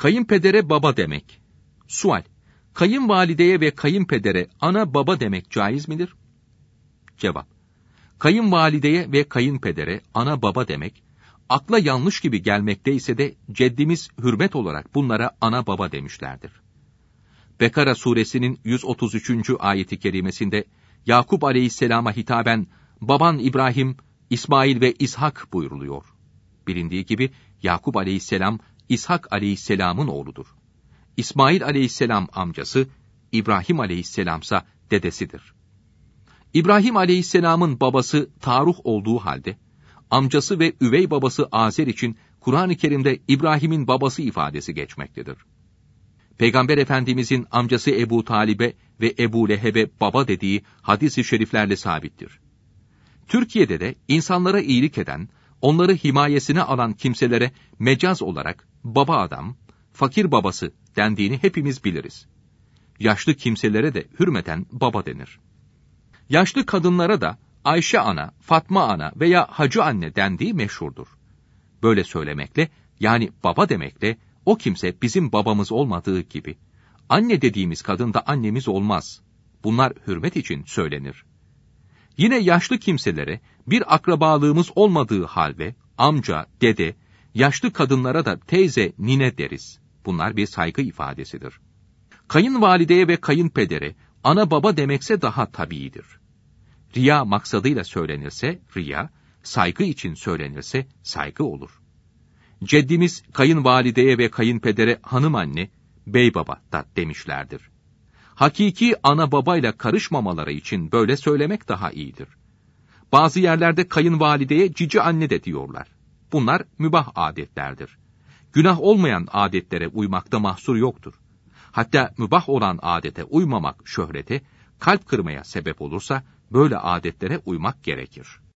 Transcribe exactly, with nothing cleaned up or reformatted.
Kayınpedere baba demek. Sual: Kayınvalideye ve kayınpedere ana baba demek caiz midir? Cevap: Kayınvalideye ve kayınpedere ana baba demek, akla yanlış gibi gelmekteyse de ceddimiz hürmet olarak bunlara ana baba demişlerdir. Bekara suresinin yüz otuz üçüncü ayeti kerimesinde Yakup aleyhisselama hitaben baban İbrahim, İsmail ve İshak buyruluyor. Bilindiği gibi Yakup aleyhisselam İshak aleyhisselamın oğludur. İsmail aleyhisselam amcası, İbrahim aleyhisselamsa dedesidir. İbrahim aleyhisselamın babası Taruh olduğu halde, amcası ve üvey babası Azer için Kur'an-ı Kerim'de İbrahim'in babası ifadesi geçmektedir. Peygamber Efendimizin amcası Ebu Talib'e ve Ebu Leheb'e baba dediği hadis-i şeriflerle sabittir. Türkiye'de de insanlara iyilik eden, onları himayesine alan kimselere mecaz olarak baba adam, fakir babası dendiğini hepimiz biliriz. Yaşlı kimselere de hürmeten baba denir. Yaşlı kadınlara da Ayşe ana, Fatma ana veya Hacı anne dendiği meşhurdur. Böyle söylemekle, yani baba demekle, o kimse bizim babamız olmadığı gibi, anne dediğimiz kadın da annemiz olmaz. Bunlar hürmet için söylenir. Yine yaşlı kimselere bir akrabalığımız olmadığı halde, amca, dede, yaşlı kadınlara da teyze, nine deriz. Bunlar bir saygı ifadesidir. Kayınvalideye ve kayınpedere ana baba demekse daha tabiidir. Riya maksadıyla söylenirse riya, saygı için söylenirse saygı olur. Ceddimiz kayınvalideye ve kayınpedere hanım anne, bey baba da demişlerdir. Hakiki ana babayla karışmamaları için böyle söylemek daha iyidir. Bazı yerlerde kayınvalideye cici anne de diyorlar. Bunlar mübah adetlerdir. Günah olmayan adetlere uymakta mahsur yoktur. Hatta mübah olan adete uymamak şöhrete, kalp kırmaya sebep olursa böyle adetlere uymak gerekir.